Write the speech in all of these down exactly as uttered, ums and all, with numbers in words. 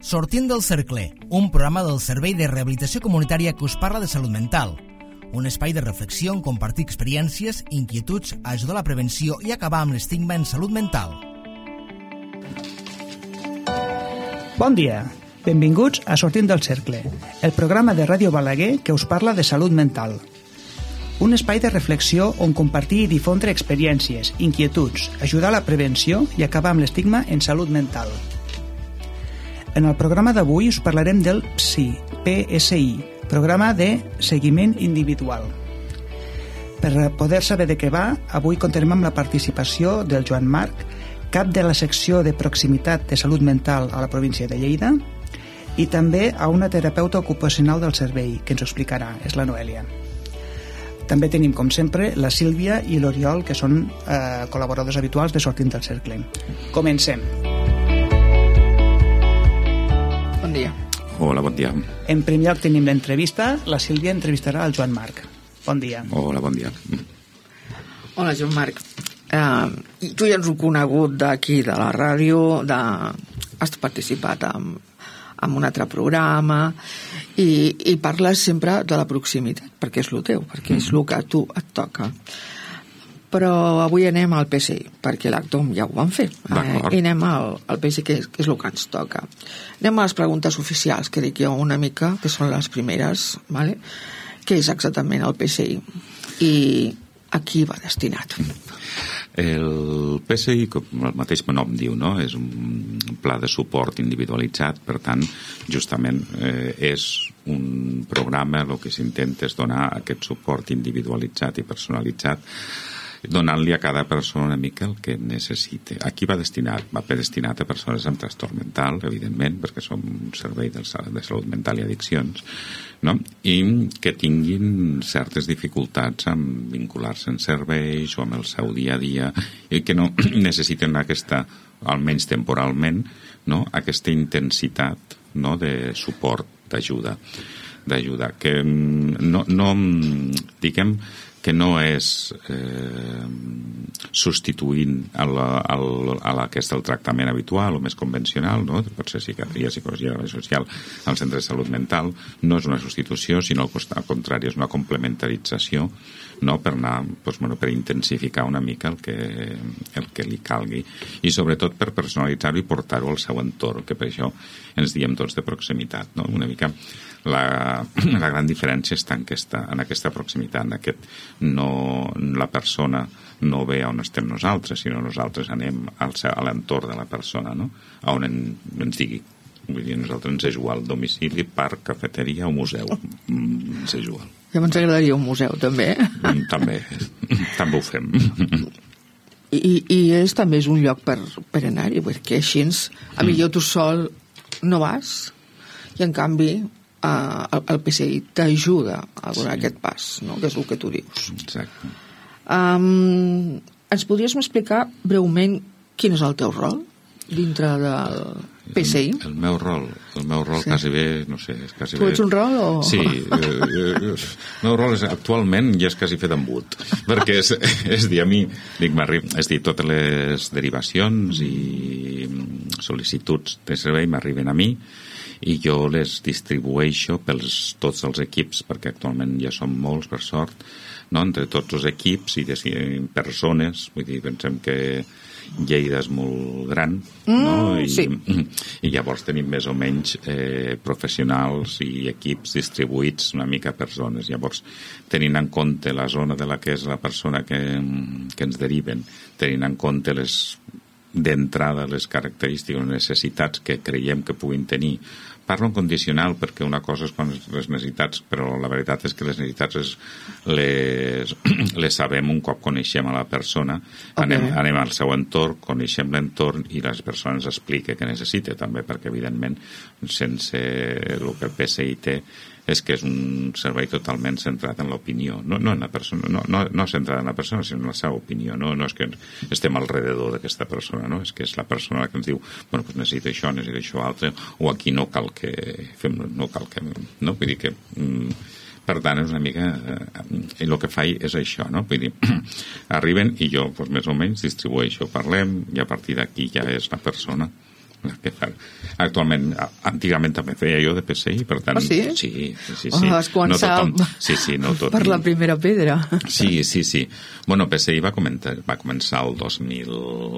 Sortint del cercle, un programa del Servei de Rehabilitació Comunitària que us parla de salut mental. Un espai de reflexió on compartir experiències, inquietuds, ajudar a la prevenció i acabar amb l'estigma en salut mental. Bon dia, benvinguts a Sortint del cercle, el programa de Ràdio Balaguer que us parla de salut mental. Un espai de reflexió on compartir i difondre experiències, inquietuds, ajudar a la prevenció i acabar amb l'estigma en salut mental. En el programa d'avui us parlarem del P S I, P S I, Programa de Seguiment Individual. Per poder saber de què va, avui comptarem amb la participació del Joan Marc, cap de la secció de proximitat de salut mental a la província de Lleida, i també a una terapeuta ocupacional del servei, que ens ho explicarà, és la Noèlia. També tenim, com sempre, la Sílvia i l'Oriol, que són eh, col·laboradors habituals de Sortint del cercle. Comencem. Bon dia. Hola, bon dia. En primer lloc tenim l'entrevista. La Sílvia entrevistarà el Joan Marc. Bon dia. Hola, bon dia. Hola, Joan Marc. Uh, tu ja ens ho conegut d'aquí, de la ràdio, de... has participat en, en un altre programa i, i parles sempre de la proximitat, perquè és el teu, perquè és el que a tu et toca. Però avui anem al P S I, perquè l'Actom ja ho van fer. Eh? I anem al, al P S I, que és, que és el que ens toca. Anem a les preguntes oficials, que dic jo una mica, que són les primeres, ¿vale? Què és exactament el P S I? I a qui va destinat? El P S I, com el mateix nom diu, no? És un pla de suport individualitzat, per tant, justament eh, és un programa, el que s'intenta és donar aquest suport individualitzat i personalitzat, donant-li a cada persona una mica el que necessite. Aquí va destinat, va destinat a persones amb trastorn mental, evidentment, perquè som un servei de salut mental i addiccions, no? I que tinguin certes dificultats en vincular-se en serveis o amb el seu dia a dia i que no necessiten aquesta, almenys temporalment, no? Aquesta intensitat, no? De suport, d'ajuda, d'ajuda, que no, no diguem que no és eh, substituint a la, a la, a la, aquest el tractament habitual o més convencional, no? Pot ser psiquiatria, psicologia social al centre de salut mental, no és una substitució, sinó al contrari, és una complementarització, no? Per anar, doncs, bueno, per intensificar una mica el que, el que li calgui i sobretot per personalitzar-ho i portar-ho al seu entorn, que per això ens diem tots de proximitat, no? Una mica la, la gran diferència està en aquesta, en aquesta proximitat, en aquest no, la persona no ve on estem nosaltres, sinó nosaltres anem al, a l'entorn de la persona, no? On en, ens digui. Vull dir, nosaltres ens és igual domicili, parc, cafeteria o museu. Ens és igual. Ja ens agradaria un museu, també. També, també ho fem. I, i és, també és un lloc per, per anar-hi, perquè així, a millor tu sol no vas, i en canvi Uh, el, el P S I t'ajuda a donar sí. aquest pas, no? Que és el que tu dius. Exacte. Um, ens podries explicar breument quin és el teu rol dintre del P S I? El, el meu rol, el meu rol sí. quasi bé, no sé, és quasi tu bé... ets un rol o...? Sí, eh, eh, el meu rol és, actualment ja és quasi fet embut, perquè és, és dir, a mi, dic, és dir, totes les derivacions i sol·licituds de servei m'arriben a mi, i jo les distribueixo pels tots els equips, perquè actualment ja som molts, per sort, no? Entre tots els equips i de persones, vull dir, pensem que Lleida és molt gran, mm, no? I, sí. I llavors tenim més o menys eh, professionals i equips distribuïts una mica per zones. Llavors, tenint en compte la zona de la que és la persona que, que ens deriven, tenint en compte les d'entrada les característiques o necessitats que creiem que puguin tenir. Parlo en condicional perquè una cosa és les necessitats, però la veritat és que les necessitats és, les, les sabem un cop coneixem a la persona, okay. anem, anem al seu entorn, coneixem l'entorn i les persones expliquen què necessita també, perquè evidentment sense el que el P S I té és que és un servei totalment centrat en l'opinió, no, no en la persona, no, no, no centrat en la persona, sinó en la seva opinió, no, no és que estem alrededor d'aquesta persona, no? És que és la persona que ens diu, bueno, pues necessito això, necessito això altre, o aquí no cal que fem, no cal que, no? Vull dir que, mm, per tant, és una mica, eh, el que faig és això, no? Vull dir, arriben i jo, pues, més o menys, distribueixo, parlem, i a partir d'aquí ja és la persona que fa. Actualment, antigament també feia jo de P S I, per tant... Ah, sí? Sí, sí, sí. Oh, vas començar no tothom, sí, sí, no tot... per la primera pedra. Sí, sí, sí. Bueno, P S I va començar, va començar el dos mil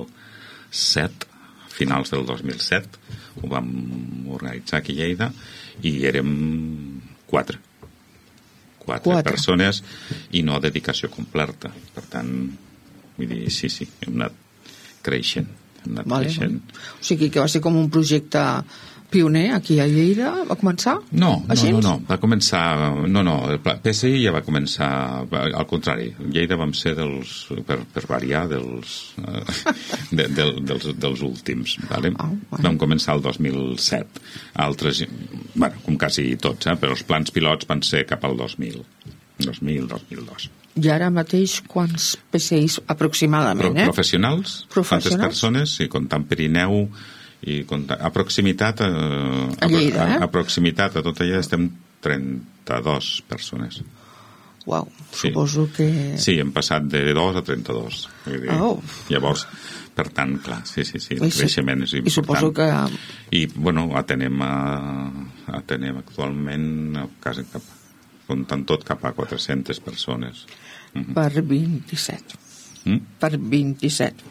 set, finals del dos mil set, ho vam organitzar aquí a Lleida, i érem quatre. Quatre, quatre persones i no dedicació completa. Per tant, vull dir, sí, sí, hem anat creixent. Hem anat vale, creixent. Vale. O sigui que va ser com un projecte pioner aquí a Lleida, va començar? No, no, Així? no, no, va començar... No, no, el P S I ja va començar... Al contrari, Lleida vam ser dels... Per, per variar, dels... De, de, dels, dels últims, vale? Oh, bueno. Vam començar el dos mil set. Altres, bueno, com quasi tots, eh? Però els plans pilots van ser cap al dos mil. dos mil, dos mil dos. I ara mateix quants P S Is aproximadament, Pro, eh? Professionals? Professionals? Quantes persones? Sí, comptant Pirineu... i a proximitat a, a, Lleida, a, eh? a proximitat a tot allà estem trenta-dues persones. Uau, sí. Suposo que... Sí, hem passat de dos a trenta-dos. Vull dir, oh. Llavors, per tant, clar, sí, sí, sí, el I creixement és important. I suposo que... I, bueno, atenem, a, atenem actualment quasi cap, comptant tot cap a quatre-centes persones. Mm-hmm. Per vint-i-set. Mm? Per vint-i-set.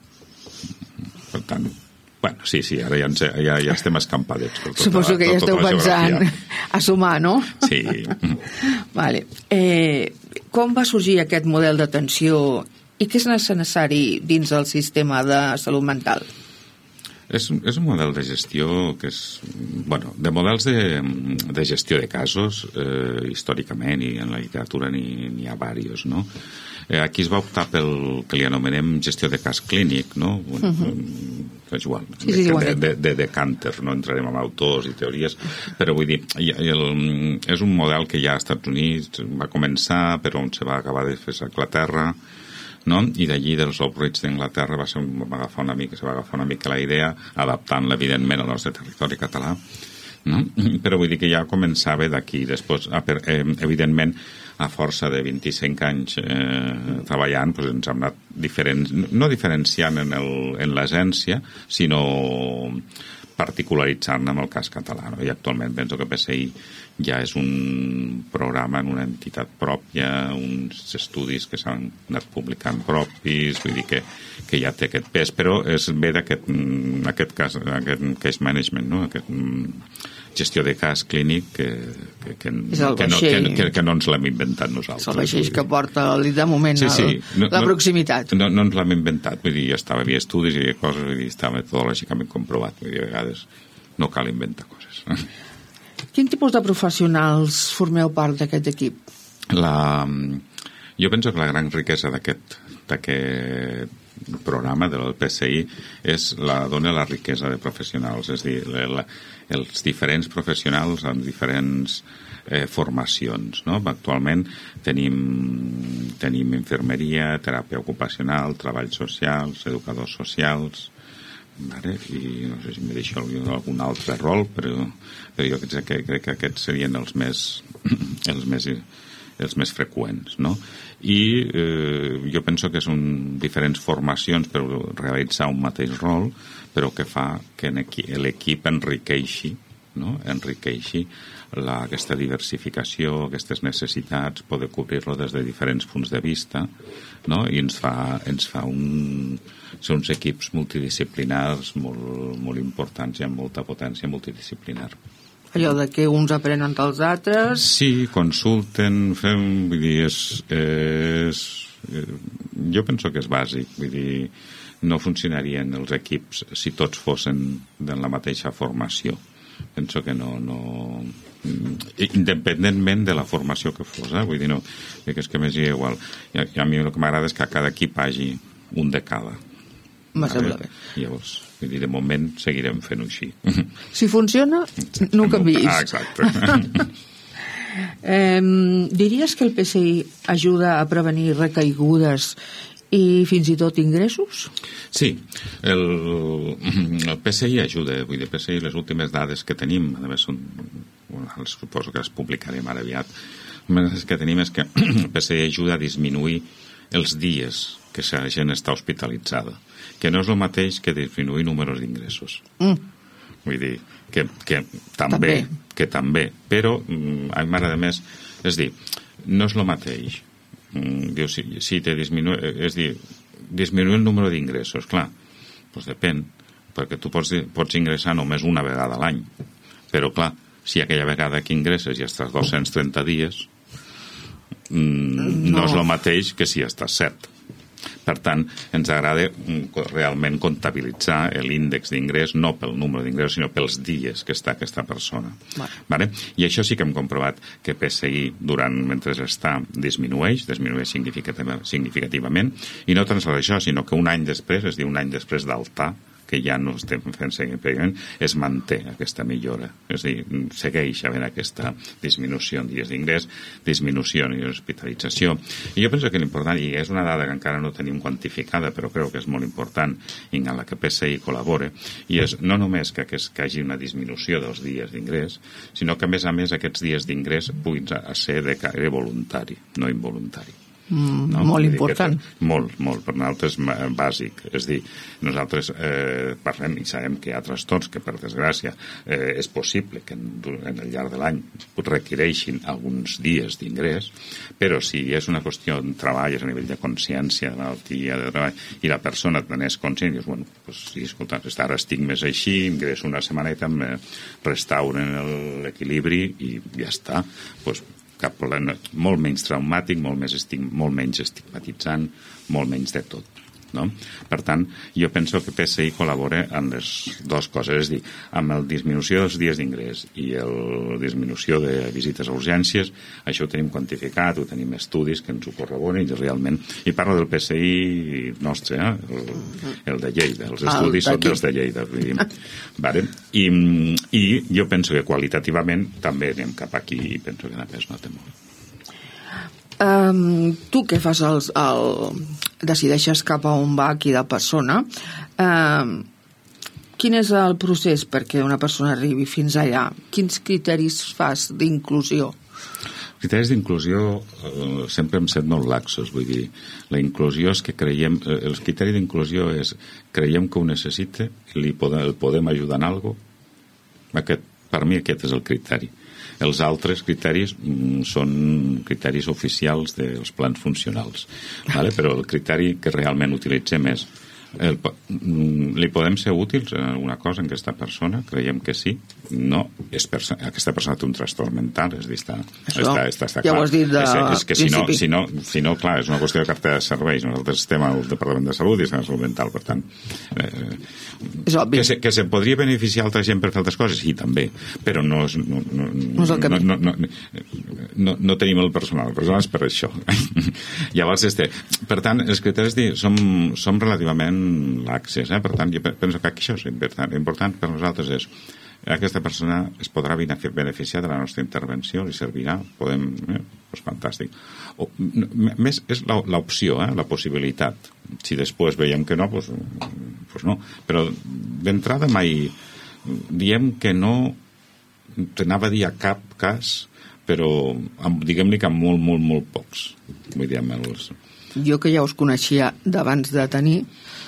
Mm. Per tant... Bueno, sí, sí, ara ja, ens, ja, ja estem escampadets. Per tota Suposo que la, ja esteu pensant a sumar, no? Sí. Vale. Eh, com va sorgir aquest model d'atenció i què és necessari dins del sistema de salut mental? És, és un model de gestió que és... Bueno, de models de, de gestió de casos, eh, històricament, i en la literatura n'hi ha diversos, no? Eh, aquí es va optar pel que li anomenem gestió de cas clínic, no? Bueno, uh-huh. És igual, sí, sí, de, de, de, de cànter, no entrarem en autors i teories, però vull dir, el, és un model que ja als Estats Units va començar, però on se va acabar de fer a Anglaterra, no? I d'allí dels Oprits d'Anglaterra va, ser, va agafar una mica, se va agafar una mica la idea, adaptant-la evidentment al nostre territori català, no? Però vull dir que ja començava d'aquí. Després, eh, evidentment, a força de vint-i-cinc anys eh, treballant, doncs ens hem anat diferents, no diferenciant en, el, en l'agència, sinó particularitzant-ne amb el cas català. No? I actualment penso que P S I ja és un programa en una entitat pròpia, uns estudis que s'han anat publicant propis, vull dir que, que ja té aquest pes, però és ve d'aquest aquest cas, aquest case management, no? Aquest gestió de cas clínic que, que, que, que, no, que, que, que no ens l'hem inventat nosaltres. És el vaixell que porta de moment sí, sí. El, no, la proximitat. No, no ens l'hem inventat, vull dir, ja estava, hi havia estudis i coses, vull dir, estava metodològicament comprovat, vull dir, a vegades no cal inventar coses. Quin tipus de professionals formeu part d'aquest equip? La, jo penso que la gran riquesa d'aquest d'aquest programa del P S I és la, dona la riquesa de professionals, és a dir, la, la, els diferents professionals amb diferents eh, formacions, no? Actualment tenim, tenim infermeria, teràpia ocupacional, treballs socials, educadors socials, vale? I no sé si em deixo algun altre rol, però, però jo crec que, crec que aquests serien els més, els més, els més freqüents, no? I eh, jo penso que són diferents formacions per realitzar un mateix rol, però que fa que l'equip enriqueixi, no? enriqueixi la, aquesta diversificació, aquestes necessitats, poder cobrir-lo des de diferents punts de vista, no? I ens fa, ens fa un, ser uns equips multidisciplinars molt, molt importants i amb molta potència multidisciplinar. Allò de que uns aprenen dels altres... Sí, consulten, fem, vull dir, és, és, jo penso que és bàsic, vull dir, no funcionarien els equips si tots fossin de la mateixa formació. Penso que no, no... independentment de la formació que fos, eh? Vull dir, no, que és que m'és igual. I a mi el que m'agrada és que a cada equip hagi un de cada. Me sembla bé. Llavors, vull dir, de moment seguirem fent-ho així. Si funciona, no ho canviïs. Ah, exacte. eh, diries que el P S I ajuda a prevenir recaigudes i fins i tot ingressos? Sí, el, el P S I ajuda, vull dir, el P S I les últimes dades que tenim, a més són, bueno, suposo que les publicarem ara aviat, les que tenim és que el P S I ajuda a disminuir els dies que la gent està hospitalitzada, que no és el mateix que disminuir números d'ingressos. Mm. Vull dir, que, que també, també, que també, però a mi m'agrada més, és dir, no és el mateix. Diu, si, si te disminu... és dir, disminuir el número d'ingressos, clar, doncs depèn, perquè tu pots, pots ingressar només una vegada a l'any, però clar, si aquella vegada que ingresses ja estàs dos-cents trenta dies, no, no és el mateix que si estàs set. Per tant, ens agrada realment comptabilitzar l'índex d'ingrés no pel número d'ingrés, sinó pels dies que està aquesta persona. Vale. Vale? I això sí que hem comprovat que P S I durant, mentre està, disminueix, disminueix significativament, i no tan sols això, sinó que un any després, és a dir, un any després d'altar, que ja no estem fent seguiment, es manté aquesta millora. És a dir, segueix havent aquesta disminució en dies d'ingrés, disminució en hospitalització. I jo penso que l'important, i és una dada que encara no tenim quantificada, però crec que és molt important i en la que P S I col·labora, i és no només que, que hi hagi una disminució dels dies d'ingrés, sinó que a més a més aquests dies d'ingrés puguin ser de caire voluntari, no involuntari. Mm, no? Molt important. Que, molt, molt, per nosaltres bàsic. És dir, nosaltres eh, parlem i sabem que hi ha trastorns que, per desgràcia, eh, és possible que en, en el llarg de l'any requereixin alguns dies d'ingrés, però si és una qüestió de treball, és a nivell de consciència, de malaltia, de treball, i la persona n'és conscient, i dius, bueno, pues, sí, escolta, ara estic més així, ingresso una setmaneta, me restauren l'equilibri i ja està. Pues, cap problema, molt menys traumàtic, molt, més estig, molt menys estigmatitzant, molt menys de tot. No? Per tant, jo penso que P S I col·labora amb les dues coses, és a dir, amb la disminució dels dies d'ingrés i la disminució de visites a urgències, això ho tenim quantificat, ho tenim estudis que ens ho corroboren i realment, i parlo del P S I nostre, eh? el, el de Lleida, els estudis són dels de Lleida, vull dir. Vale? I, i jo penso que qualitativament també anem cap aquí i penso que també es nota molt. Um, tu què fas? El, el, decideixes cap a on va aquella persona. Um, quin és el procés perquè una persona arribi fins allà? Quins criteris fas d'inclusió? Criteris d'inclusió eh, sempre hem set molt laxos, vull dir, la inclusió és que creiem, eh, el criteri d'inclusió és creiem que ho necessita, li podem, el podem ajudar en alguna cosa. Aquest, per mi aquest és el criteri. Els altres criteris mm, són criteris oficials dels plans funcionals, vale? Però el criteri que realment utilitzem és el, li podem ser útils en alguna cosa en aquesta persona? Creiem que sí. No, és perso- aquesta persona té un trastorn mental, és a dir, està, Això, està, està, està ja clar. ho has dit de és, és que si no, principi. si, no, si no, clar, és una qüestió de cartera de serveis. Nosaltres estem al Departament de Salut i estem a Salut Mental, per tant... Eh, és obvi. Que se, que se podria beneficiar altra gent per fer altres coses? Sí, també, però no és... No, no, no és el camí. No, no, no, no, no tenim el personal, el personal és per això. Llavors, este, per tant, els criteris de, som, som relativament laxes, eh? Per tant, jo penso que això és important. L'important per nosaltres és aquesta persona es podrà beneficiar de la nostra intervenció, li servirà, podem... Eh? Pues fantàstic. O, més és l'opció, eh? La possibilitat. Si després veiem que no, pues, pues no. Però d'entrada mai diem que no, t'anava a dir a cap cas, però diguem-li que amb molt, molt, molt pocs. Vull dir, amb els... Jo que ja us coneixia d'abans de tenir,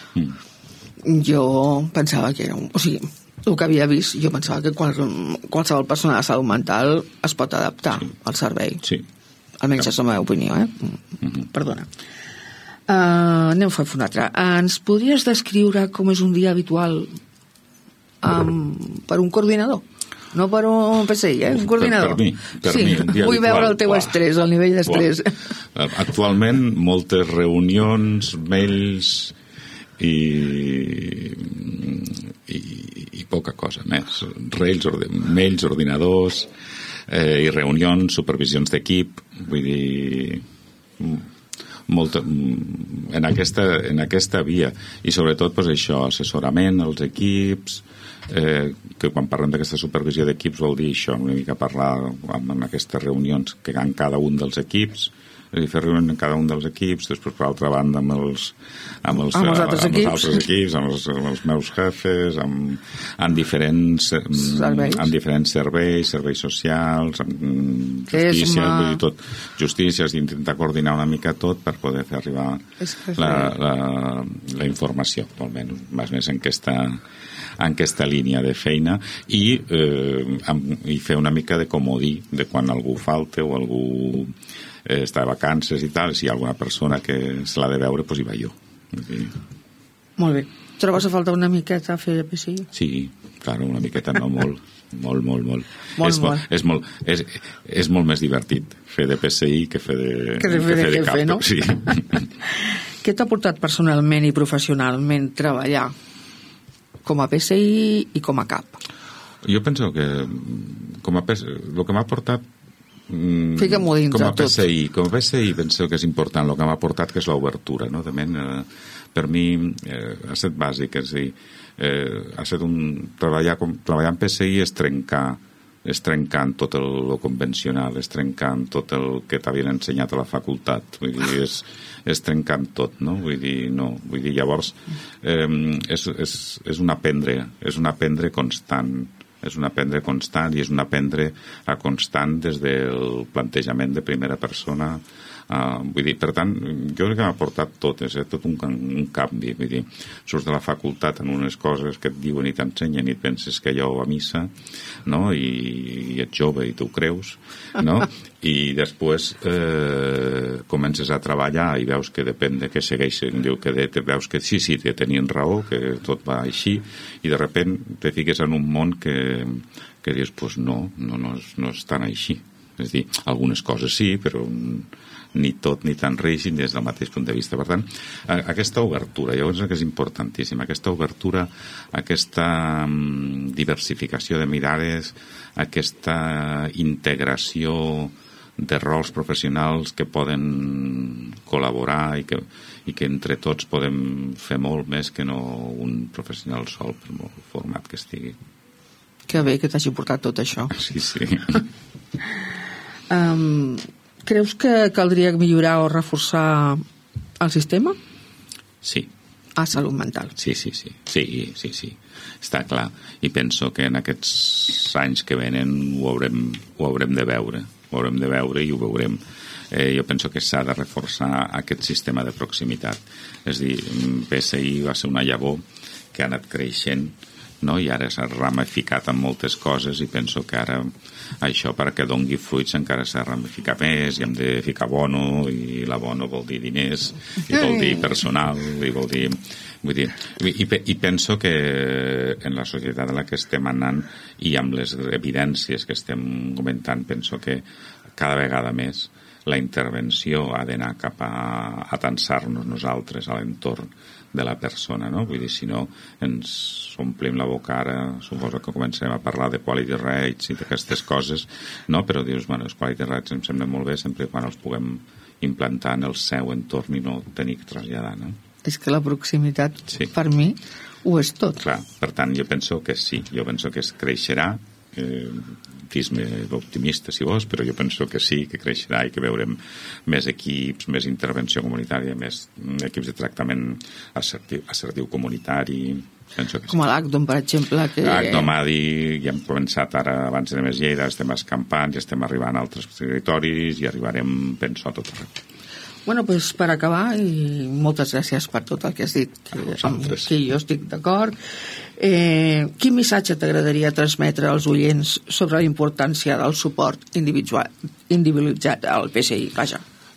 mm. jo pensava que era un... O sigui, el que havia vist, jo pensava que qual, qualsevol persona de salut mental es pot adaptar sí. al servei. Sí. Almenys és la meva opinió, eh? Mm-hmm. Perdona. Uh, anem a fer un altre. Uh, ens podries descriure com és un dia habitual um, per un coordinador? No per un P S I, eh? Un coordinador. Per, per mi, per sí, mi, un dia vull habitual. Veure el teu Uah. estrès, el nivell d'estrès. Uah. Actualment, moltes reunions, mails i, i, i poca cosa més. Rails, orde, mails, ordinadors, eh, i reunions, supervisions d'equip, vull dir... Molta, en, aquesta, en aquesta via i sobretot pues, això, assessorament als equips, eh, que quan parlem d'aquesta supervisió d'equips vol dir això, una mica parlar amb, en aquestes reunions que en cada un dels equips, i fer reunions en cada un dels equips, després per altra banda amb els, amb els, amb els altres amb equips, els altres equips amb, els, amb els meus jefes, amb, amb diferents serveis, amb diferents serveis, serveis socials, amb justícia, vull dir tot, justícia, d'intentar coordinar una mica tot per poder fer arribar la, la, la informació, almenys, més més en aquesta, en aquesta línia de feina i, eh, amb, i fer una mica de comodí de quan algú falta o algú eh, està de vacances i tal, si hi ha alguna persona que se l'ha de veure, doncs hi va jo. Sí. Molt bé. Trobes a falta una miqueta a fer de P S I? Sí, clar, una miqueta no, molt. Molt, molt, molt. molt, és, molt. És, molt és, és molt més divertit fer de P S I que fer de, que de, fer que fer de, de jefe, cap. No? Sí. Què t'ha portat personalment i professionalment treballar com a P S I i com a cap? Jo penso que com a P S I, el que m'ha portat Fica-m'ho dins com a de P S I, com a P S I penso que és important el que m'ha portat, que és l'obertura, no? També, eh, per mi eh, ha estat bàsic, és a dir, eh, ha estat un treballar, com, treballar en P S I és trencar és trencant tot el, el convencional, és trencant tot el que t'havien ensenyat a la facultat, vull dir, és, és trencant tot, no? Vull dir, no, vull dir, llavors eh, és, és, és un aprendre, és un aprendre constant, és un aprendre constant i és un aprendre a constant des del plantejament de primera persona. Uh, vull dir, per tant, jo crec que m'ha portat tot, és eh, tot un, un canvi, vull dir, surts de la facultat en unes coses que et diuen i t'ensenyen i et penses que allò a missa, no? I, i ets jove i tu ho creus, no? I després eh, comences a treballar i veus que depèn de què segueixen, diu que de, veus que sí, sí, que tenien raó, que tot va així, i de repent te fiques en un món que, que dius, pues no, no, no, és, no és tan així. És a dir, algunes coses sí, però ni tot ni tan rígid des del mateix punt de vista. Per tant, aquesta obertura, jo penso que és importantíssima, aquesta obertura, aquesta diversificació de mirades, aquesta integració de rols professionals que poden col·laborar i que, i que entre tots podem fer molt més que no un professional sol, per molt format que estigui. Que bé que t'hagi portat tot això. Sí, sí. Um, creus que caldria millorar o reforçar el sistema? Sí. A salut mental. Sí, sí, sí. Sí, sí, sí. Està clar. I penso que en aquests anys que venen ho haurem, ho haurem de veure. Ho haurem de veure i ho veurem. Eh, jo penso que s'ha de reforçar aquest sistema de proximitat. És a dir, P S I va ser una llavor que ha anat creixent, no? I ara s'ha ramificat en moltes coses i penso que ara això perquè dongui fruits encara s'ha ramificat més i hem de ficar bono i la bono vol dir diners i vol dir personal i vol dir... Vull dir i, i penso que en la societat en la que estem anant i amb les evidències que estem comentant penso que cada vegada més la intervenció ha d'anar cap a atensar-nos nosaltres a l'entorn de la persona, no? Vull dir, si no ens omplim la boca ara, suposo que comencem a parlar de quality rates i d'aquestes coses, no? Però dius, bueno, els quality rates em semblen molt bé sempre quan els puguem implantar en el seu entorn i no tenir que traslladar, no? És que la proximitat, sí, per mi, ho és tot. Clar, per tant, jo penso que sí, jo penso que es creixerà, eh, dis-me optimista si vols, però jo penso que sí, que creixerà i que veurem més equips, més intervenció comunitària, més equips de tractament assertiu, assertiu comunitari, penso que sí. Com a l'Acdom, per exemple. Que... Acdom, Adi, ja hem començat ara, abans de més Lleida, estem escampant, ja estem arribant a altres territoris i arribarem, penso, a tot arreu. Bueno, doncs per acabar, i moltes gràcies per tot el que has dit, que, amb qui jo estic d'acord. Eh, quin missatge t'agradaria transmetre als oients sobre la importància del suport individual, individualitzat al P S I? Vaja.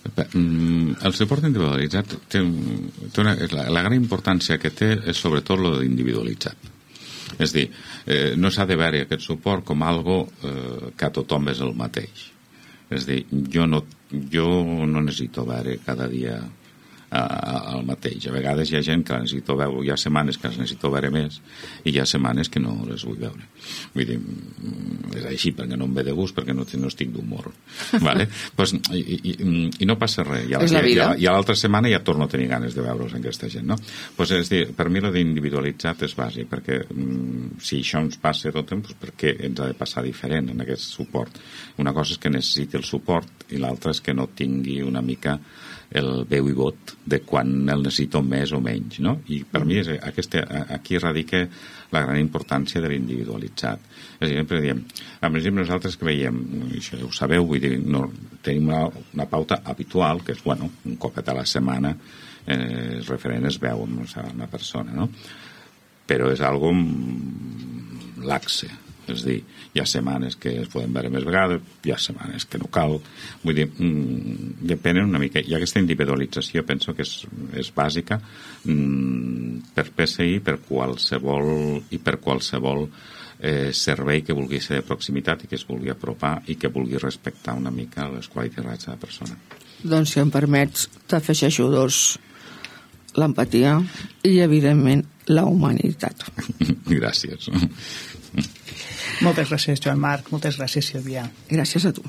El suport individualitzat té, té una, la, la gran importància que té és sobretot lo d'individualitzat. És a dir, eh, no s'ha de veure aquest suport com algo eh, que a tothom és el mateix. És a dir, jo no, jo no necessito veure cada dia el mateix. A vegades hi ha gent que la necessito veure, hi ha setmanes que les necessito veure més i hi ha setmanes que no les vull veure. Vull dir, és així, perquè no em ve de gust, perquè no, no estic d'humor. Vale? Pues, i, i, I no passa res. I a, i a, i a l'altra setmana ja torno a tenir ganes de veure's en aquesta gent. No? Pues, és dir, per mi lo d'individualitzat és bàsic, perquè mm, si això ens passa tot, doncs per què ens ha de passar diferent en aquest suport? Una cosa és que necessiti el suport i l'altra és que no tingui una mica el veu i vot de quan el necessito més o menys, no? I per mi és, aquesta, aquí radica la gran importància de l'individualitzat. És a dir, sempre diem, amb exemple nosaltres que veiem, això ho sabeu, vull dir, no, tenim una, una pauta habitual, que és, bueno, un copet a la setmana eh, el referent es veu amb una persona, no? Però és algo laxe. És a dir, hi ha setmanes que es poden veure més vegades, hi ha setmanes que no cal. Vull dir, mmm, depenen una mica. I aquesta individualització penso que és, és bàsica mmm, per P S I per qualsevol, i per qualsevol eh, servei que vulgui ser de proximitat i que es vulgui apropar i que vulgui respectar una mica les qualitats de la persona. Doncs, si em permets, t'afegeixo dos: l'empatia i, evidentment, la humanitat. Gràcies. Moltes gràcies, Joan Marc. Moltes gràcies, Sílvia. Gràcies a tu.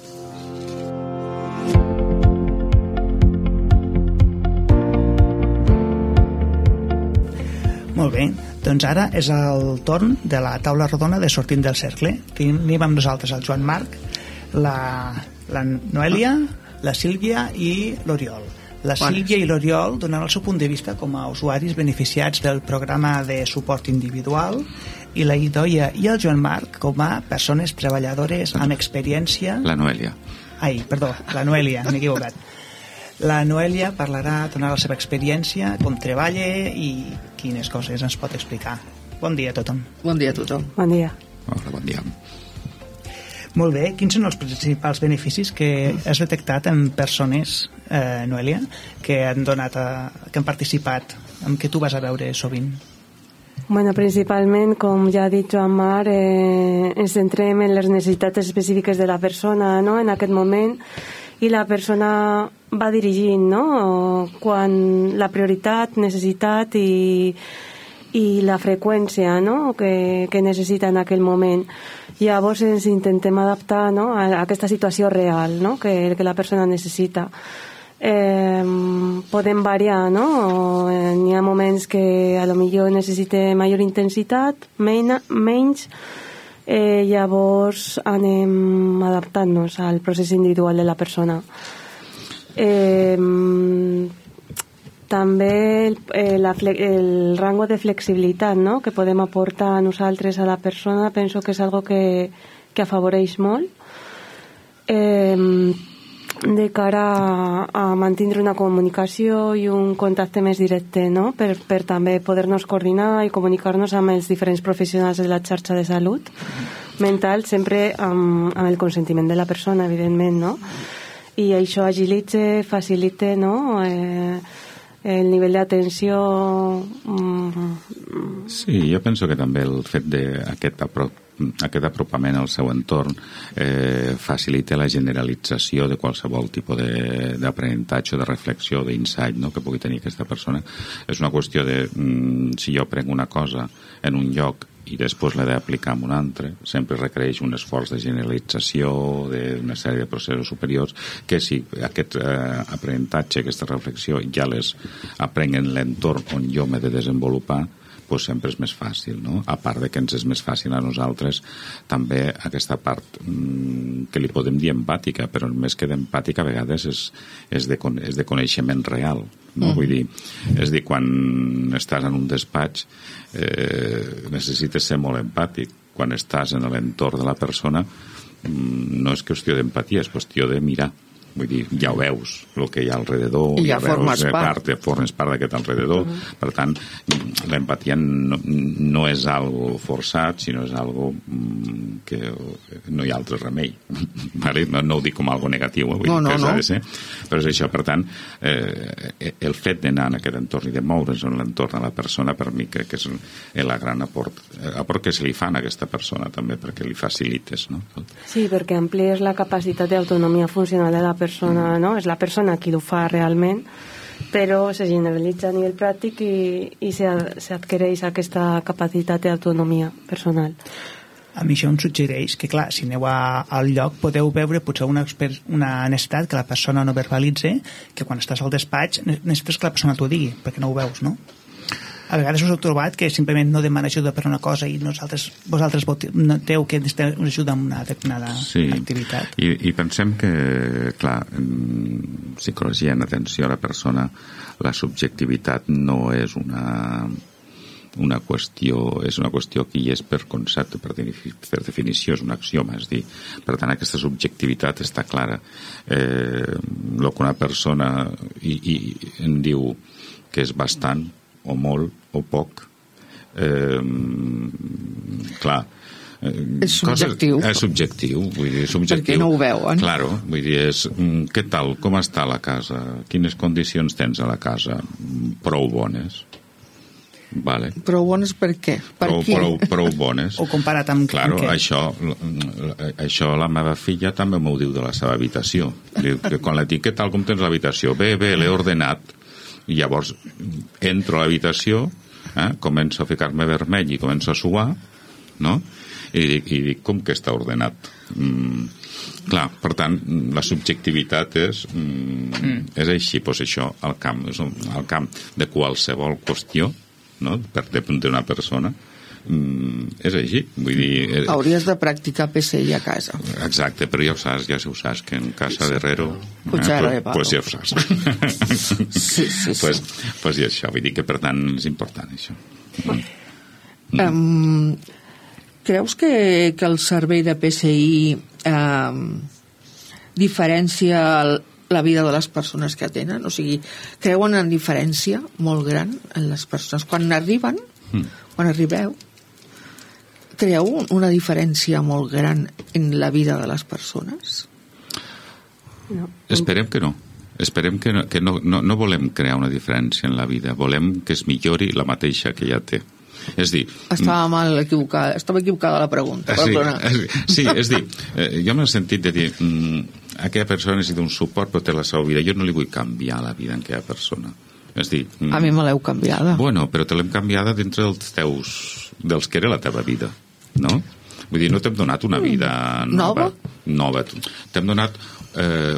Molt bé, doncs ara és el torn de la taula rodona de Sortint del Cercle. Tenim amb nosaltres el Joan Marc, la, la Noèlia, la Sílvia i l'Oriol. La Sílvia i l'Oriol donen el seu punt de vista com a usuaris beneficiats del programa de suport individual, i la Idoia i el Joan Marc com a persones treballadores amb experiència... La Noèlia. Ai, perdó, la Noèlia, m'he equivocat. La Noèlia parlarà, donarà la seva experiència, com treballa i quines coses ens pot explicar. Bon dia a tothom. Bon dia a tothom. Bon dia. Hola, bon dia. Molt bé, quins són els principals beneficis que has detectat en persones, eh, Noèlia, que han donat a, que han participat, amb què tu vas a veure sovint? Bueno, principalment, com ja ha dit Joan Marc, eh, ens centrem en les necessitats específiques de la persona, no?, en aquest moment, i la persona va dirigint, no?, quan la prioritat, necessitat i, i la freqüència, no?, que, que necessita en aquell moment. Llavors ens intentem adaptar, no?, a aquesta situació real, no?, que, que la persona necessita. Eh, podem variar, no? N'hi ha moments que a lo millor necessite major intensitat, mena, menys, eh, llavors anem adaptant-nos al procés individual de la persona. Eh, també el, eh, la, el rango de flexibilitat, no?, que podem aportar a nosaltres a la persona, penso que és algo que, que afavoreix molt. Eh, de cara a, a mantenir una comunicació i un contacte més directe, no?, per, per també poder-nos coordinar i comunicar-nos amb els diferents professionals de la xarxa de salut mental, sempre amb, amb el consentiment de la persona, evidentment, no? I això agilitza, facilita, no?, eh, el nivell d'atenció. Mm. Sí, jo penso que també el fet d'aquest aprop aquest apropament al seu entorn eh, facilita la generalització de qualsevol tipus d'aprenentatge o de reflexió, d'insight, no?, que pugui tenir aquesta persona. És una qüestió de mm, si jo prenc una cosa en un lloc i després l'he d'aplicar en un altre, sempre requereix un esforç de generalització d'una sèrie de processos superiors, que si aquest eh, aprenentatge, aquesta reflexió ja les aprenc en l'entorn on jo m'he de desenvolupar, pues sempre és més fàcil, no? A part de que ens és més fàcil a nosaltres també aquesta part mmm, que li podem dir empàtica, però més que d'empàtica a vegades és, és, de, és de coneixement real, no? Mm. Vull dir, és dir, quan estàs en un despatx eh, necessites ser molt empàtic. Quan estàs en l'entorn de la persona mmm, no és qüestió d'empatia, és qüestió de mirar. Vull dir, ja ho veus, el que hi ha alrededor, I ja, ja formes veus, part. part, formes part d'aquest alrededor. Uh -huh. Per tant, l'empatia no, no és algo forçat, sinó és algo que no hi ha altre remei. Vale? No, no ho dic com algo negatiu, eh? Vull no, dir no, que no. de ser, però és això. Per tant, eh, el fet d'anar en aquest entorn i de moure's en l'entorn de la persona, per mi crec que és la gran aport, aport que se li fan a aquesta persona també, perquè li facilites, no? Sí, perquè amplies la capacitat d'autonomia funcional de la persona, no? És la persona qui ho fa realment però se generalitza a nivell pràctic i, i s'adquireix aquesta capacitat d'autonomia personal. A mi això em suggereix que, clar, si aneu a, al lloc podeu veure potser una, una necessitat que la persona no verbalitze, que quan estàs al despatx necessites que la persona t'ho digui, perquè no ho veus, no? A vegades us heu trobat que simplement no demana ajuda per una cosa i nosaltres, vosaltres noteu que necessiteu ajuda en una determinada sí. activitat. I, i pensem que, clar, en psicologia, en atenció a la persona, la subjectivitat no és una... una qüestió, és una qüestió que hi és per concepte, per, per definició, és un axioma, és dir, per tant aquesta subjectivitat està clara. Eh, el que una persona i, i en diu que és bastant o molt o poc, eh, clar, és subjectiu. Coses, és subjectiu, vull dir, subjectiu. Perquè no ho veuen. Claro, vull dir, és, què tal, com està la casa? Quines condicions tens a la casa? Prou bones. Vale. Prou bones per què? Per prou, qui? Prou, prou bones. O comparat amb, claro, amb què? Això, això la meva filla també m'ho diu de la seva habitació. Diu que quan li dic, què tal, com tens l'habitació? Bé, bé, l'he ordenat. I llavors entro a l'habitació, eh, començo a ficar-me vermell i començo a suar, no? I dic, i dic com que està ordenat? Mm, clar, per tant, la subjectivitat és, mm, mm. és així, doncs això, al camp, és un, al camp de qualsevol qüestió, no? Per d'una persona, mm, és així, vull dir... Eh, hauries de practicar P S I a casa. Exacte, però ja ho saps, ja ho saps, que en casa sí, d'Herrero... Eh, pues, pues ja ho saps. sí, sí, sí. Pues, pues ja això, vull dir que per tant és important, això. Mm. Um, creus que, que el servei de P S I um, diferencia el la vida de les persones que atenen? O sigui, creuen en diferència molt gran en les persones. Quan arriben, mm. quan arribeu, creu una diferència molt gran en la vida de les persones? No. Esperem que no. Esperem que, no, que no, no, no volem crear una diferència en la vida. Volem que es millori la mateixa que ja té. És dir... Estava mal equivocada. Estava equivocada la pregunta. Sí, sí, és dir, eh, jo m'he sentit de dir mm, aquella persona necessita un suport però té la seva vida. Jo no li vull canviar la vida en aquella persona. És dir... Mm, a mi me l'heu canviada. Bueno, però te l'hem canviada dintre dels teus... dels que era la teva vida, no? Vull dir, no t'hem donat una vida nova. Nova. T'hem donat... Eh,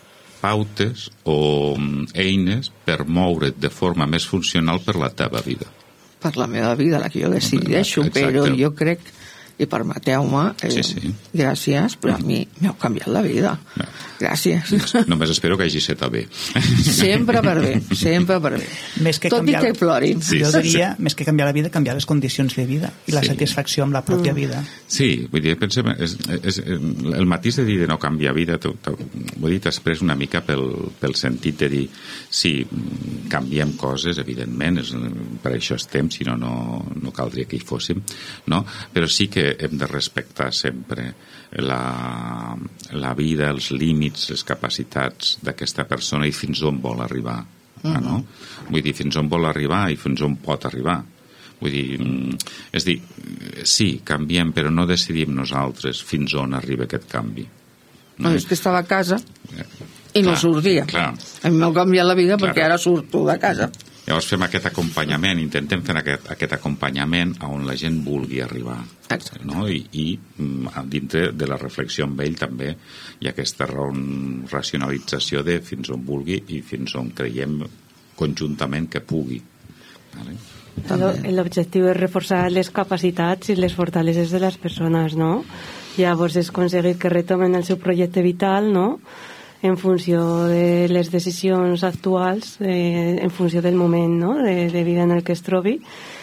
pautes o eines per moure't de forma més funcional per la teva vida. Per la meva vida, la que jo decideixo. Exacte. Però jo crec, i permeteu-me, eh, sí, sí. gràcies, però a mi m'heu canviat la vida. No. Gràcies. Només espero que hagi set a bé. Sempre per bé, sempre per bé. Més que Tot canviar... i que plorin. Sí, jo diria, sí. més que canviar la vida, canviar les condicions de vida i la sí. satisfacció amb la pròpia mm. vida. Sí, vull dir, pensem, és, és, el matís de dir de no canviar vida, t'ho he dit després una mica pel, pel sentit de dir, sí, canviem coses, evidentment, és, per això estem, si no, no, no caldria que hi fóssim, no? Però sí que hem de respectar sempre la, la vida, els límits, les capacitats d'aquesta persona i fins on vol arribar. Uh-huh. No? Vull dir, fins on vol arribar i fins on pot arribar. Vull dir, és dir, sí, canviem, però no decidim nosaltres fins on arriba aquest canvi. No, és que estava a casa i clar, no sortia. Clar. A mi m'heu canviat la vida clar. Perquè ara surto de casa. Llavors fem aquest acompanyament, intentem fer aquest, aquest acompanyament a on la gent vulgui arribar. Exacte. No? I, i dintre de la reflexió amb ell també hi ha aquesta racionalització de fins on vulgui i fins on creiem conjuntament que pugui. Vale? L'objectiu és reforçar les capacitats i les fortaleses de les persones, no? Llavors és aconseguir que retomen el seu projecte vital, no?, en funció de les decisions actuals, eh, en funció del moment, no?, de, de vida en el que es trobi,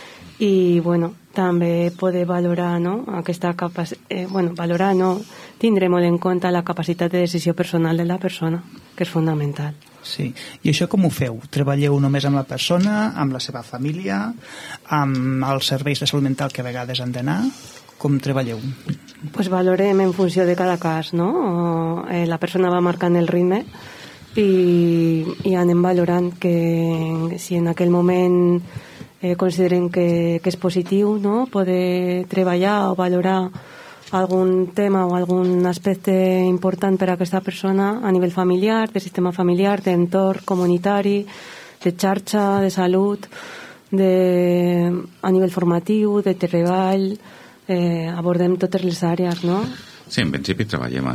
i bueno, també poder valorar, no?, aquesta capacitat, eh, bueno, valorar, no, tindre molt en compte la capacitat de decisió personal de la persona, que és fonamental. Sí, i això com ho feu? Treballeu només amb la persona, amb la seva família, amb els serveis de salut mental que a vegades han d'anar? Com treballeu? Pues valorem en funció de cada cas, no? Eh, la persona va marcant el ritme i, i anem valorant que si en aquell moment eh, consideren que, que és positiu, no?, poder treballar o valorar algun tema o algun aspecte important per a aquesta persona a nivell familiar, de sistema familiar, d'entorn comunitari, de xarxa, de salut, de, a nivell formatiu, de treball, eh, abordem totes les àrees, no? Sí, en principi treballem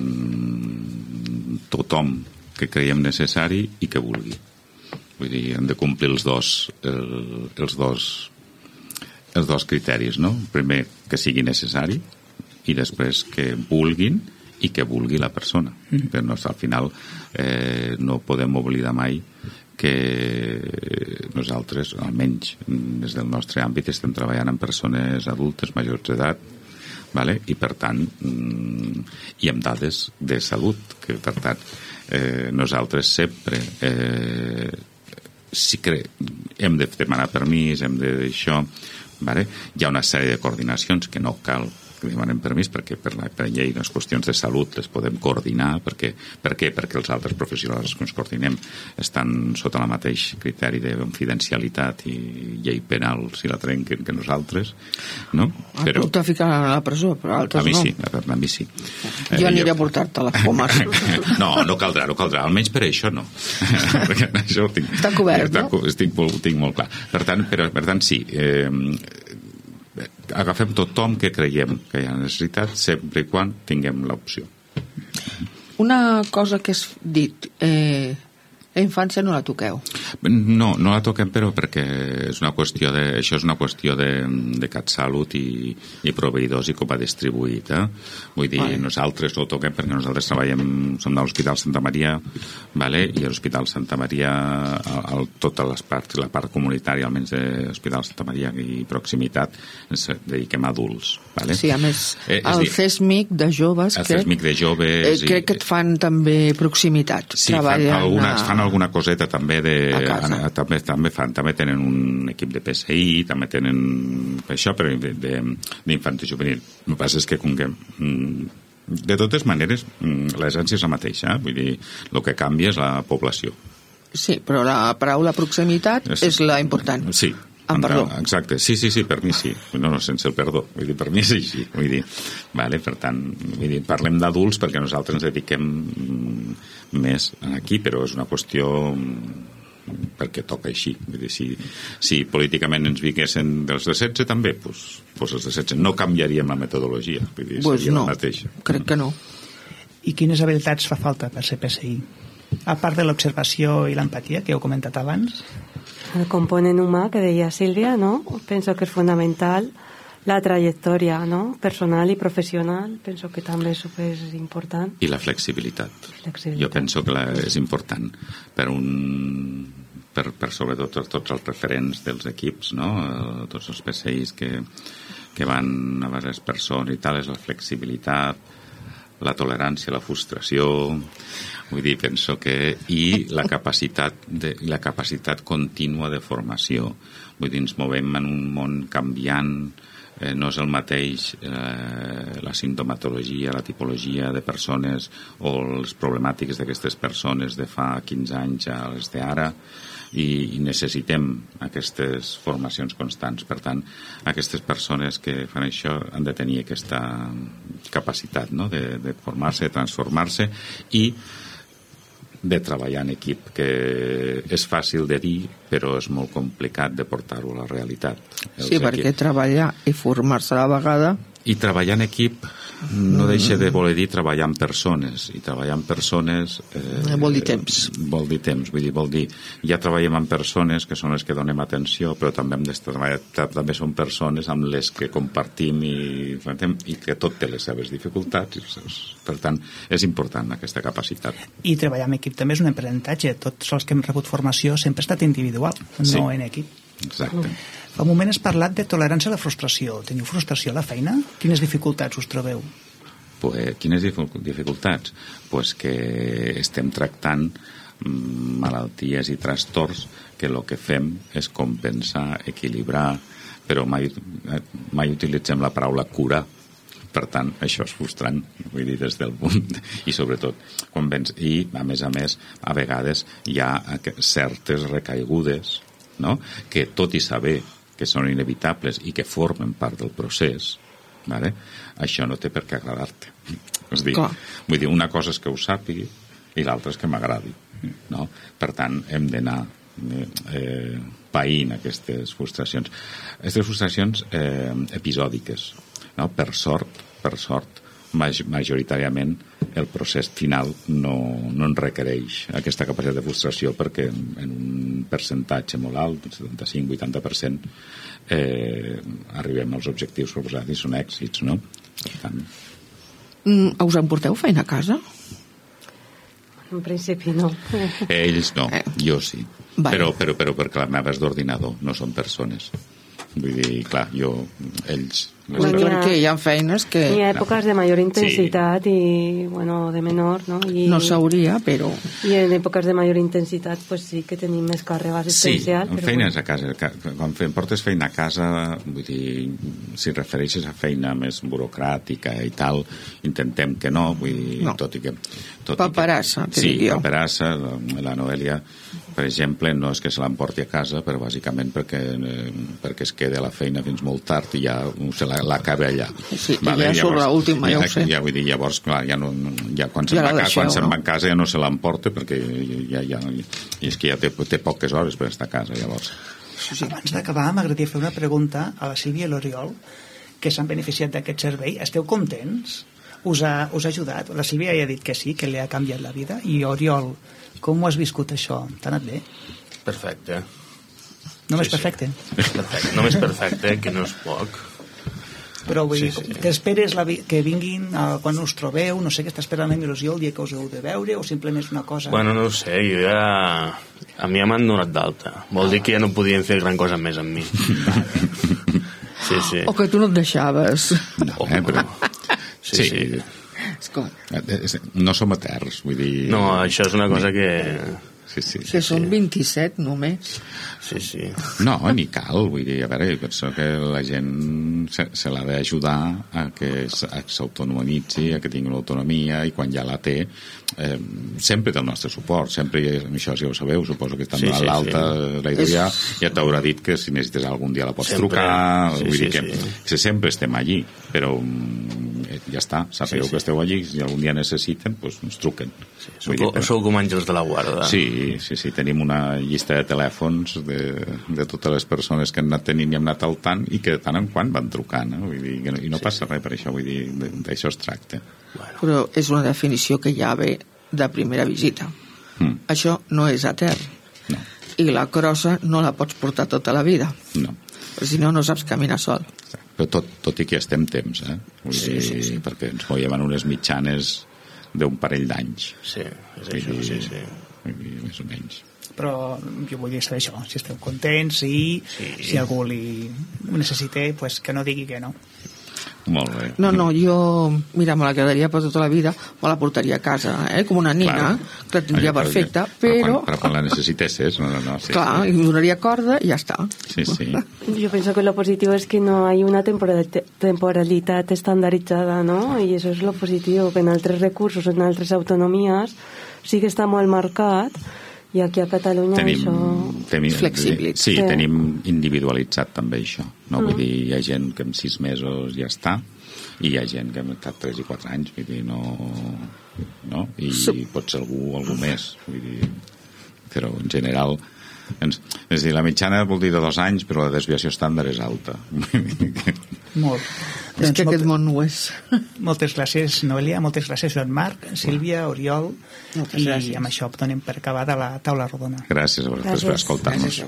amb tothom que creiem necessari i que vulgui. Vull dir, hem de complir els dos, el, els dos, els dos criteris, no? Primer, que sigui necessari, i després que vulguin i que vulgui la persona. Mm. Però no, al final eh, no podem oblidar mai que nosaltres, almenys des del nostre àmbit, estem treballant amb persones adultes, majors d'edat, vale? I per tant i amb dades de salut, que per tant eh, nosaltres sempre eh, si cre... hem de demanar permís, hem de d'això, vale? Hi ha una sèrie de coordinacions que no cal que demanem permís perquè per la per llei les qüestions de salut les podem coordinar. Perquè, per què? Perquè els altres professionals que ens coordinem estan sota el mateix criteri de confidencialitat i llei penal si la trenquen que nosaltres, no? Però tu t'ha ficat a la presó, però altres a mi no. Sí, a, a mi sí. Jo eh, aniré jo... a portar-te les pomes. No, no caldrà, no caldrà. Almenys per això no. Perquè això ho tinc, està cobert, està, no? Estic, ho tinc molt clar. Per tant, però, per tant sí, eh, agafem tothom que creiem que hi ha necessitat sempre i quan tinguem l'opció. Una cosa que has dit, eh, la infància no la toqueu. No, no la toquem, però perquè és una qüestió de, això és una qüestió de, de CatSalut i, i proveïdors i com va distribuït. Eh? Vull dir, vale. Nosaltres no ho toquem perquè nosaltres treballem, som de l'Hospital Santa Maria, vale? I l'Hospital Santa Maria, el, totes les parts, la part comunitària, almenys de l'Hospital Santa Maria i proximitat, ens dediquem a adults. Vale? Sí, a més, eh, el dir, CESMIC de joves, el CESMIC de joves eh, crec que et fan també proximitat. Sí, fan alguna, a... fan alguna coseta també de... A, també, també fan, també tenen un equip de P S I, també tenen això, però d'infantil juvenil. El que passa és que com que de totes maneres l'essència és la mateixa, eh? Vull dir, el que canvia és la població. Sí, però la paraula proximitat és, és la important. Sí. Ah, perdó. Exacte, sí, sí, sí, per mi sí. No, no, sense el perdó. Vull dir, per mi és així. Vull dir, vale, per tant, vull dir, parlem d'adults perquè nosaltres ens dediquem més aquí, però és una qüestió perquè toca així. Vull dir, si, si políticament ens vinguessin dels de setze també, doncs, doncs els de setze no canviaríem la metodologia. Vull dir, pues seria no, la mateixa. Crec que no. I quines habilitats fa falta per ser P S I? A part de l'observació i l'empatia que heu comentat abans? El component humà que deia Sílvia, no? Penso que és fonamental. La trajectòria, no? Personal i professional, penso que també és superimportant. I la flexibilitat. flexibilitat. Jo penso que la, és important per un... per, per sobretot tots els referents dels equips, no? Tots els P S Is que, que van a les persones i tal, és la flexibilitat, la tolerància, la frustració, vull dir, penso que i la capacitat de, la capacitat contínua de formació. Vull dir, ens movem en un món canviant, eh, no és el mateix eh, la simptomatologia, la tipologia de persones o les problemàtiques d'aquestes persones de fa quinze anys a les d'ara, i, i necessitem aquestes formacions constants. Per tant, aquestes persones que fan això han de tenir aquesta capacitat, no? de, de formar-se, de transformar-se i de treballar en equip, que és fàcil de dir però és molt complicat de portar-ho a la realitat. Els sí, perquè equips... treballar i formar-se a la vegada... I treballar en equip no deixa de voler dir treballar amb persones, i treballar amb persones eh, vol dir temps vol dir temps, vull dir, vol dir ja treballem amb persones que són les que donem atenció, però també hem de treballar, també són persones amb les que compartim i, i que tot té les seves dificultats, per tant és important aquesta capacitat. I treballar en equip també és un aprenentatge. Tots els que hem rebut formació sempre ha estat individual, no sí. En equip. Exacte. Fa un moment has parlat de tolerància a la frustració. Teniu frustració a la feina? Quines dificultats us trobeu? Pues, quines dificultats? Pues que estem tractant malalties i trastorns que el que fem és compensar, equilibrar, però mai, mai utilitzem la paraula curar. Per tant, això és frustrant, vull dir, des del punt, i sobretot quan vens, i a més a més a vegades hi ha certes recaigudes, no? Que tot i saber que són inevitables i que formen part del procés, vale? Això no té per què agradar-te. És dir, vull dir, una cosa és que ho sàpigui i l'altra és que m'agradi, no? Per tant, hem d'anar eh, païnt aquestes frustracions. Aquestes frustracions eh, episòdiques, no? Per sort, per sort, majoritàriament el procés final no, no en requereix aquesta capacitat de frustració, perquè en, en un percentatge molt alt, setanta-cinc a vuitanta per cent, eh, arribem als objectius proposats i són èxits, no? Per tant... Mm, us emporteu feina a casa? En principi no. Ells no, eh. jo sí. Vale. Però, però, però perquè la meva és d'ordinador, no són persones. Vull dir, clar, jo, ells... Bueno, perquè hi ha feines que... Hi ha èpoques de major intensitat sí. i, bueno, de menor, no? I, no s'hauria, però... I en èpoques de major intensitat, pues sí que tenim més càrrega assistencial. Sí, però feines bueno. a casa. Quan portes feina a casa, vull dir, si refereixes a feina més burocràtica i tal, intentem que no, vull dir, no. tot i que... Tot paperassa, i que, sí, paperassa. La, la Noelia, per exemple, no és que se l'emporti a casa, però bàsicament perquè, eh, perquè es queda a la feina fins molt tard i ja se la l'acaba allà. Sí, vale, ja sobre l'última, ja ho sé. Ja, vull dir, llavors, clar, ja no, ja quan se'n ja va, quan se'n no? va a casa ja no se l'emporta perquè ja, ja, i és que ja té, té poques hores per estar a casa, llavors. Sí, abans d'acabar, m'agradaria fer una pregunta a la Sílvia i l'Oriol, que s'han beneficiat d'aquest servei. Esteu contents? Us ha, us ha ajudat? La Sílvia ja ha dit que sí, que li ha canviat la vida. I Oriol, com ho has viscut això? T'ha anat bé? Perfecte. Només sí, perfecte? Sí. Perfecte. Només perfecte, que no és poc. Però vull dir, sí, sí. t'esperes la vi que vinguin uh, quan us trobeu, no sé, que està esperant amb il·lusió el dia que us heu de veure, o simplement és una cosa... Bueno, no ho sé, jo ja... A mi ja m'han donat d'alta. Vol ah, dir que ja no podien fer gran cosa més amb mi. Sí, sí. O que tu no et deixaves. No, eh, però... Sí, sí. sí. No som eterns, vull dir... No, això és una cosa que... Sí, sí, que són sí. vint-i-set només. Sí, sí. No, ni cal, vull dir, a veure, jo penso que la gent se, se l'ha d'ajudar a que s'autonomitzi, a que tingui una autonomia, i quan ja la té, eh, sempre té el nostre suport, sempre, això ja ho sabeu, suposo que estan sí, a sí, l'alta, sí. La idea és... ja t'haurà dit que si necessites algun dia la pots sempre. Trucar, sí, vull sí, dir que, sí. que sempre estem allí, però ja està, sapeu sí, sí. que esteu allí, si algun dia necessiten, doncs ens truquen. Sí, sou, dir, però... sou com àngels de la guarda. Sí, sí, sí, tenim una llista de telèfons de, de totes les persones que han anat tenint i hem anat al tant i que de tant en quant van trucant, eh? Vull dir, que no, i no sí, passa sí. res per això, vull dir, d'això es tracta. Bueno. Però és una definició que ja ve de primera visita. Mm. Això no és etern. No. I la crossa no la pots portar tota la vida. No. Però si no, no saps caminar sol. Però tot, tot i que estem temps, eh? Vull sí, dir, sí, sí. perquè ens movem en unes mitjanes d'un parell d'anys. Sí, és això, dir, sí, sí. Més o menys. Però jo vull dir saber això, si esteu contents i sí. si algú li necessita, pues que no digui que no. Molt bé. No, no, jo, mira, me la quedaria per tota la vida, me la portaria a casa, eh? Com una nina, claro. Que la tindria Allò, perfecta, però... Però quan, però quan la necessitessis, no, no, no. Sí, clar, sí. I donaria corda i ja està. Sí, sí. Yo pienso que lo positivo es que no hay una temporalidad estandarizada, ¿no? Y eso es lo positivo, que en altres recursos, en altres autonomies, sí que està molt marcat, i aquí a Catalunya tenim, això... Tenim, flexible. Sí, sí, tenim individualitzat també això. No? Mm. Vull dir, hi ha gent que en sis mesos ja està, i hi ha gent que ha estat tres i quatre anys, vull dir, no... no? I so... pot ser algú, algú més, vull dir... Però en general... Ens, és dir, la mitjana vol dir de dos anys, però la desviació estàndard és alta. Molt. És doncs que aquest molt, món no és. Moltes gràcies, Noelia, moltes gràcies, Joan Marc, Sílvia, Oriol, moltes i gràcies. Amb això donem per acabada la taula rodona. Gràcies a vosaltres per escoltar-nos.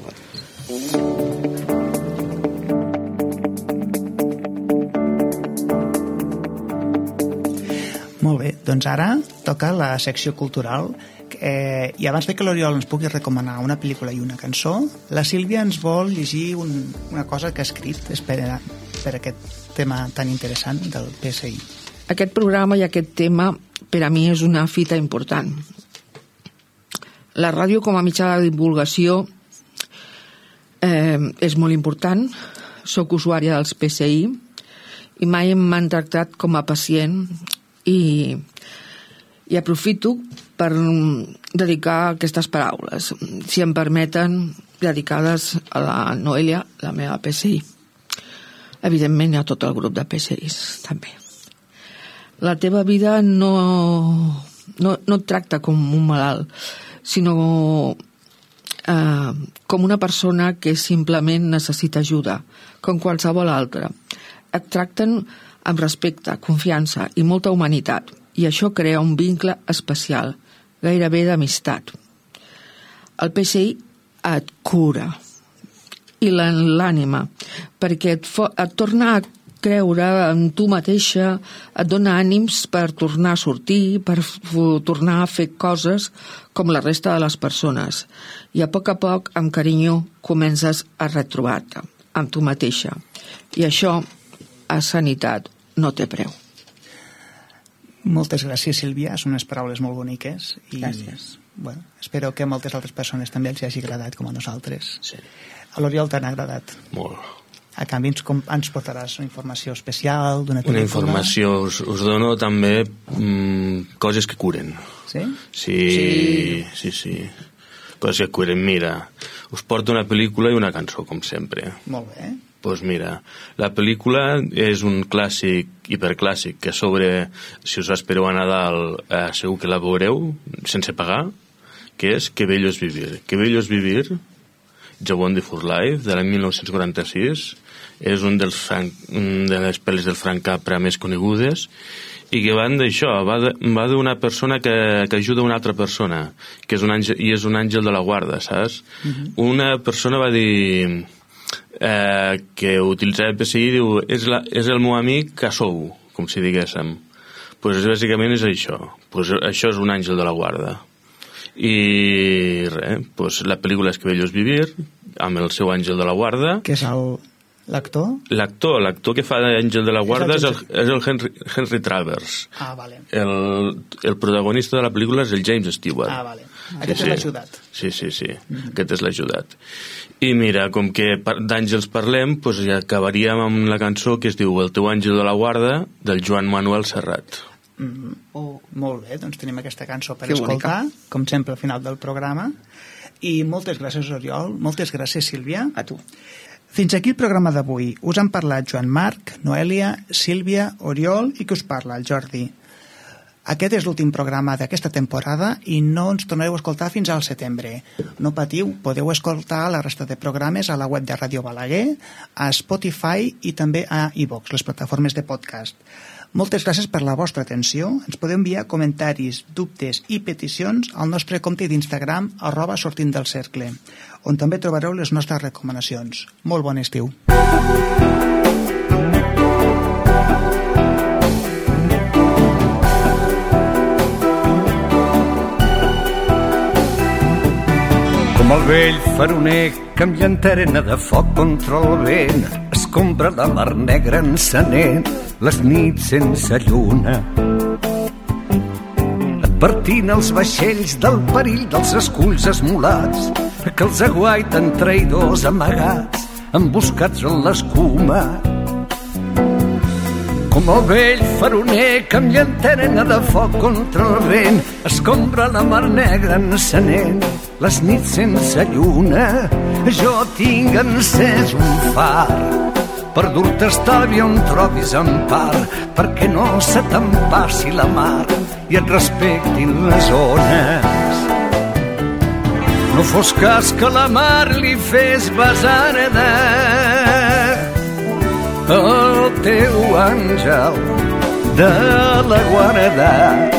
Molt bé, doncs ara toca la secció cultural. Eh, i abans de que l'Oriol ens pugui recomanar una pel·lícula i una cançó, la Sílvia ens vol llegir un, una cosa que ha escrit per, per aquest tema tan interessant del P S I. Aquest programa i aquest tema per a mi és una fita important. La ràdio com a mitjà de divulgació eh, és molt important. Soc usuària dels P S I i mai m'han tractat com a pacient i, i aprofito per dedicar aquestes paraules, si em permeten, dedicades a la Noelia, la meva P S I. Evidentment hi ha tot el grup de P S Is, també. La teva vida no, no, no et tracta com un malalt, sinó eh, com una persona que simplement necessita ajuda, com qualsevol altra. Et tracten amb respecte, confiança i molta humanitat, i això crea un vincle especial, gairebé d'amistat. El P S I et cura, i l'ànima, perquè et, fo, et torna a creure en tu mateixa, et dona ànims per tornar a sortir, per tornar a fer coses com la resta de les persones. I a poc a poc, amb carinyo, comences a retrobar-te amb tu mateixa. I això, a sanitat, no té preu. Moltes gràcies, Sílvia. Són unes paraules molt boniques. I, gràcies. Bueno, espero que a moltes altres persones també els hagi agradat, com a nosaltres. Sí. A l'Oriol t'han agradat? Molt. A canvi, ens, com, ens portaràs una informació especial d'una Una informació, us, us dono també mm, coses que curen. Sí? Sí, sí, sí, sí. Coses que curen. Mira, us porto una pel·lícula i una cançó, com sempre. Molt bé. Doncs pues mira, la pel·lícula és un clàssic, hiperclàssic, que sobre, si us espereu a Nadal, eh, segur que la veureu, sense pagar, que és Que bello es vivir. Que bello es vivir, It's a Wonderful Life, de l'any mil nou-cents quaranta-sis, és un dels Frank, un de les pel·lis del Frank Capra més conegudes, i que van d'això, va d'una persona que, que ajuda una altra persona, que és un àngel, i és un àngel de la guarda, saps? Uh-huh. Una persona va dir eh, que utilitzava el P S I i diu, és, la, és el meu amic que sou, com si diguéssim. Pues bàsicament és això. Pues això és un àngel de la guarda. I res, pues la pel·lícula és Que bello es vivir, amb el seu àngel de la guarda. Que és el... L'actor? L'actor, l'actor que fa d'Àngel de la Guarda és el, és el Henry, Henry Travers. Ah, vale. El, el protagonista de la pel·lícula és el James Stewart. Ah, vale. Aquest sí, és l'ajudat. Sí, sí, sí. Mm-hmm. Aquest és l'ajudat. I mira, com que d'àngels parlem, doncs ja acabaríem amb la cançó que es diu El teu àngel de la guarda, del Joan Manuel Serrat. Mm-hmm. Oh, molt bé, doncs tenim aquesta cançó per que escoltar, bonica. Com sempre al final del programa. I moltes gràcies, Oriol. Moltes gràcies, Sílvia. A tu. Fins aquí el programa d'avui. Us han parlat Joan Marc, Noèlia, Sílvia, Oriol i que us parla, el Jordi. Aquest és l'últim programa d'aquesta temporada i no ens tornareu a escoltar fins al setembre. No patiu, podeu escoltar la resta de programes a la web de Ràdio Balaguer, a Spotify i també a iVox, les plataformes de podcast. Moltes gràcies per la vostra atenció. Ens podeu enviar comentaris, dubtes i peticions al nostre compte d'Instagram arroba sortint del cercle, on també trobareu les nostres recomanacions. Molt bon estiu. Com el vell faroner canviant arena de foc contra el vent, escombra de mar negra encenent les nits sense lluna, advertint els vaixells del perill dels esculls esmolats que els aguaiten traïdors amagats emboscats en l'escuma. Com el vell faroner canviant arena de foc contra el vent, escombra la mar negra encenent les nits sense lluna, jo tinc encès un far per dur-te estalvi on trobis empar, perquè no se t'empassi la mar i et respectin les ones. No fos cas que la mar li fes besarda el teu àngel de la guarda.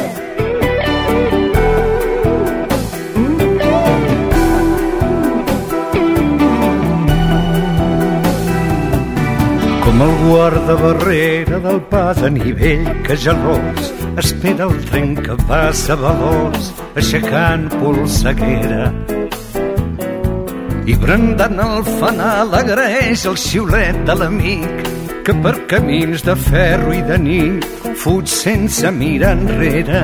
Com el guardabarrera del pas a nivell que gelós espera el tren que passa veloç aixecant polseguera i brandant el fanal agraeix el xiulet de l'amic que per camins de ferro i de nit fuig sense mirar enrere.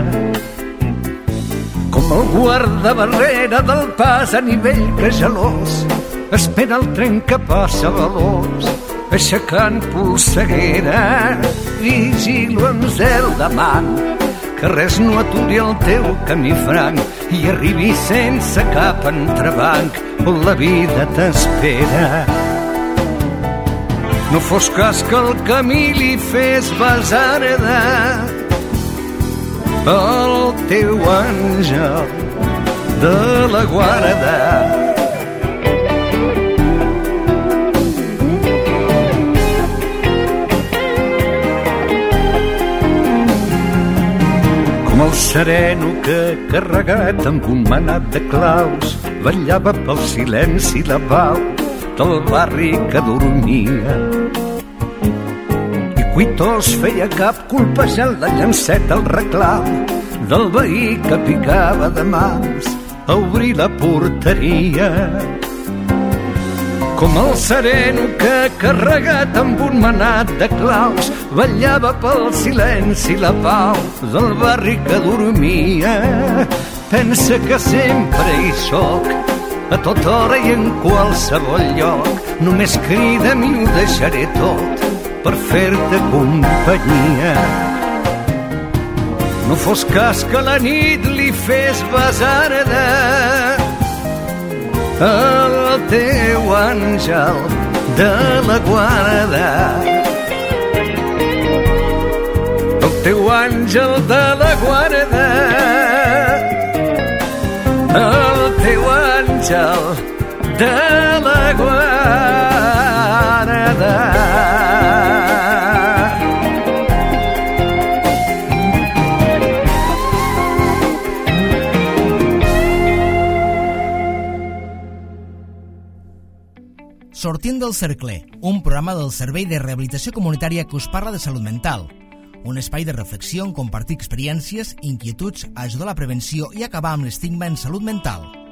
Com el guardabarrera del pas a nivell que gelós espera el tren que passa veloç aixecant polseguera, vigilo en zel davant, que res no aturi el teu camí franc i arribi sense cap entrebanc on la vida t'espera. No fos cas que el camí li fes besarda el teu àngel de la guarda. el sereno que, carregat amb un manat de claus, vetllava pel silenci i la pau del barri que dormia. I cuitós feia cap colpejant la llanceta al reclam del veí que picava de mans a obrir la porteria. Com el sereno que, carregat amb un manat de claus, vetllava pel silenci i la pau del barri que dormia. Pensa que sempre hi soc, a tota hora i en qualsevol lloc. Només crida'm i ho deixaré tot per fer-te companyia. No fos cas que la nit li fes besarda el teu àngel de la guarda. El teu àngel de la guarda. El teu àngel de la guarda. Sortint del cercle, un programa del Servei de Rehabilitació Comunitària que us parla de salut mental. Un espai de reflexió on compartir experiències, inquietuds, ajudar a la prevenció i acabar amb l'estigma en salut mental.